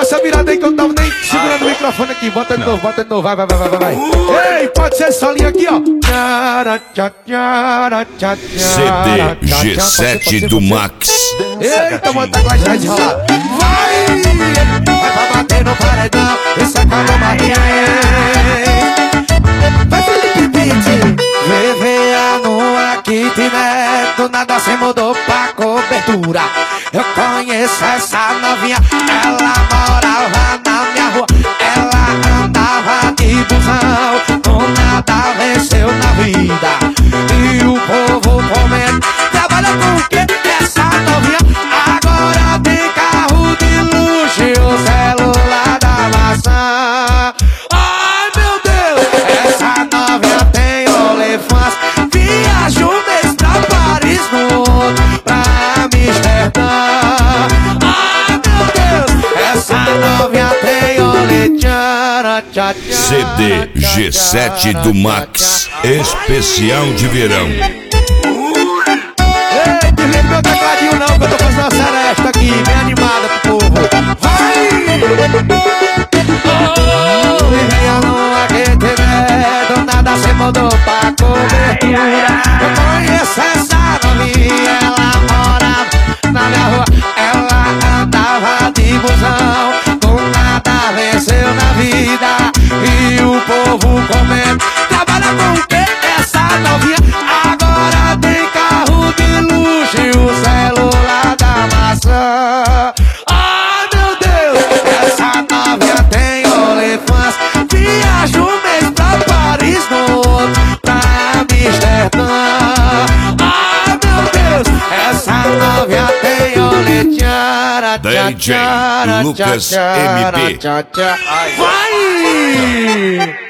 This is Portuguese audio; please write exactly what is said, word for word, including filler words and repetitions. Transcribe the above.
essa virada aí que eu tava nem segurando o microfone aqui. Bota de novo, bota de novo, vai, vai, vai, vai, vai. Ei, pode ser solinho aqui, ó. C D G sete do Max. Eita, mano, tá com a gente rolar. Vai! Vai pra bater no paredão. Esse é calor Maria. Vai, Felipe Pitt. Viver numa kitnet. Do nada se mudou pra cobertura. Eu conheço essa novinha. Ela morava na minha rua. Ela andava de busão. Do nada venceu na vida. E o povo comendo. Trabalha com o quê? Essa novinha agora tem carro de luxo e o celular da maçã. Ai meu Deus, essa novinha tem olefãs. Viaja um mês pra Paris, no outro pra Amsterdã. Ai meu Deus, essa novinha tem olefãs. C D G sete do Max, especial de verão. Ei, desliga meu tecladinho não, que eu tô fazendo uma seresta aqui, bem animada pro povo. Vai! Oh, vivia numa kitnet, do nada se mudou pra cobertura. Eu conheço essa novinha, ela morava na minha rua. Ela andava de busão, do nada venceu na vida. E o povo comendo, trabalha com o quê? Essa novinha agora tem carro de luxo e o celular da maçã. Ai meu Deus, essa novinha tem olefãs. Viaja um mês pra Paris, no outro pra Amsterdã. Ai meu Deus, essa novinha tem olefãs. D J Lucas M B. Vai!